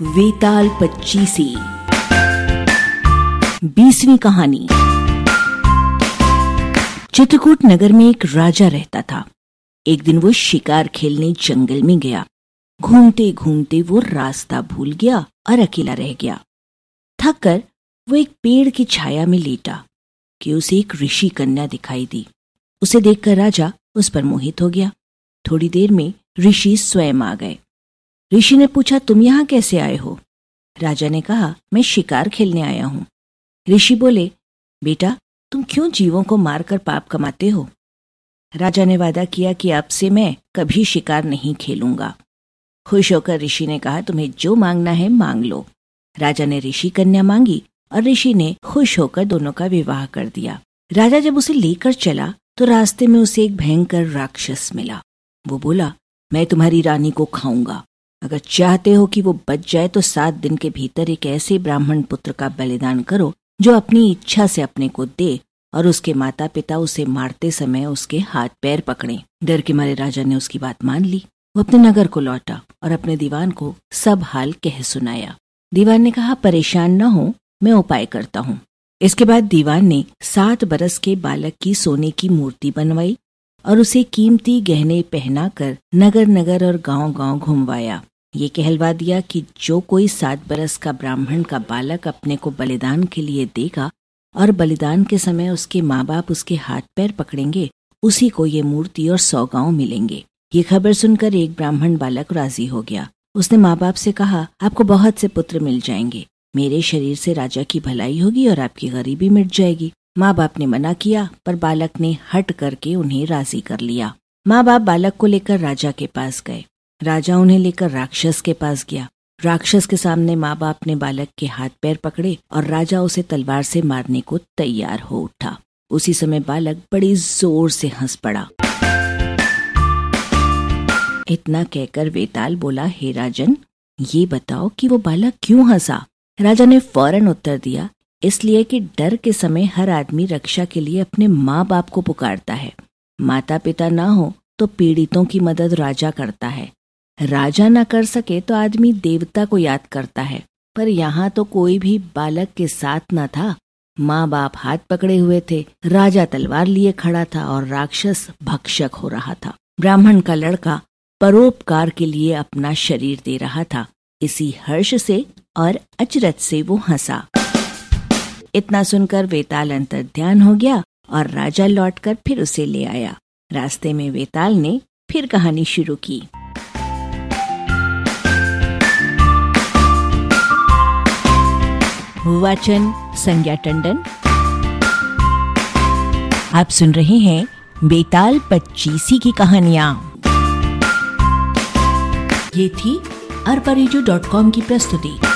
वेताल पच्चीसी। 20वीं कहानी। चित्रकूट नगर में एक राजा रहता था। एक दिन वो शिकार खेलने जंगल में गया। घूमते घूमते वो रास्ता भूल गया और अकेला रह गया। थक कर वो एक पेड़ की छाया में लेटा कि उसे एक ऋषि कन्या दिखाई दी। उसे देखकर राजा उस पर मोहित हो गया। थोड़ी देर में ऋषि स्वयं आ गए। ऋषि ने पूछा, तुम यहाँ कैसे आए हो? राजा ने कहा, मैं शिकार खेलने आया हूँ। ऋषि बोले, बेटा तुम क्यों जीवों को मारकर पाप कमाते हो? राजा ने वादा किया कि अब से मैं कभी शिकार नहीं खेलूंगा। खुश होकर ऋषि ने कहा, तुम्हें जो मांगना है मांग लो। राजा ने ऋषि कन्या मांगी और ऋषि ने खुश होकर दोनों का विवाह कर दिया। राजा जब उसे लेकर चला तो रास्ते में उसे एक भयंकर राक्षस मिला। वो बोला, मैं तुम्हारी रानी को खाऊंगा। अगर चाहते हो कि वो बच जाए तो 7 दिन के भीतर एक ऐसे ब्राह्मण पुत्र का बलिदान करो जो अपनी इच्छा से अपने को दे और उसके माता पिता उसे मारते समय उसके हाथ पैर पकड़े। डर के मारे राजा ने उसकी बात मान ली। वो अपने नगर को लौटा और अपने दीवान को सब हाल कह सुनाया। दीवान ने कहा, परेशान न हो, मैं उपाय करता हूँ। इसके बाद दीवान ने 7 बरस के बालक की सोने की मूर्ति बनवाई और उसे कीमती गहने पहनाकर नगर नगर और गांव गांव घुमवाया। ये कहलवा दिया कि जो कोई 7 बरस का ब्राह्मण का बालक अपने को बलिदान के लिए देगा और बलिदान के समय उसके माँ बाप उसके हाथ पैर पकड़ेंगे, उसी को ये मूर्ति और 100 गांव मिलेंगे। ये खबर सुनकर एक ब्राह्मण बालक राजी हो गया। उसने माँ बाप से कहा, आपको बहुत से पुत्र मिल जाएंगे। मेरे शरीर से राजा की भलाई होगी और आपकी गरीबी मिट जाएगी। माँ बाप ने मना किया पर बालक ने हट करके उन्हें राजी कर लिया। माँ बाप बालक को लेकर राजा के पास गए। राजा उन्हें लेकर राक्षस के पास गया। राक्षस के सामने माँ बाप ने बालक के हाथ पैर पकड़े और राजा उसे तलवार से मारने को तैयार हो उठा। उसी समय बालक बड़ी जोर से हंस पड़ा। इतना कहकर वेताल बोला, हे राजन, ये बताओ कि वो बालक क्यों हंसा? राजा ने फौरन उत्तर दिया, इसलिए कि डर के समय हर आदमी रक्षा के लिए अपने माँ बाप को पुकारता है। माता पिता ना हो तो पीड़ितों की मदद राजा करता है। राजा न कर सके तो आदमी देवता को याद करता है। पर यहाँ तो कोई भी बालक के साथ न था। माँ बाप हाथ पकड़े हुए थे, राजा तलवार लिए खड़ा था और राक्षस भक्षक हो रहा था। ब्राह्मण का लड़का परोपकार के लिए अपना शरीर दे रहा था। इसी हर्ष से और अचरज से वो हंसा। इतना सुनकर वेताल अंतर्ध्यान हो गया और राजा लौटकर फिर उसे ले आया। रास्ते में वेताल ने फिर कहानी शुरू की। वाचन संज्ञा टंडन। आप सुन रहे हैं वेताल पच्चीसी की कहानियां। ये थी arparejo.com की प्रस्तुति।